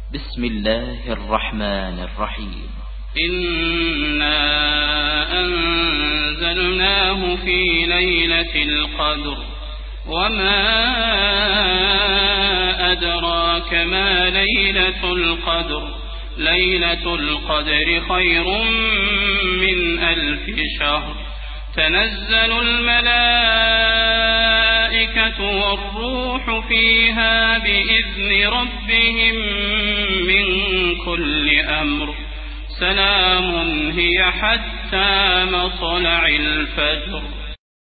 بسم الله الرحمن الرحيم. إنا أنزلناه في ليلة القدر وما أدراك ما ليلة القدر ليلة القدر خير من 1000 شهر تنزل الملائكة والروح فيها بإذن ربهم من كل أمر سلام هي حتى مطلع الفجر.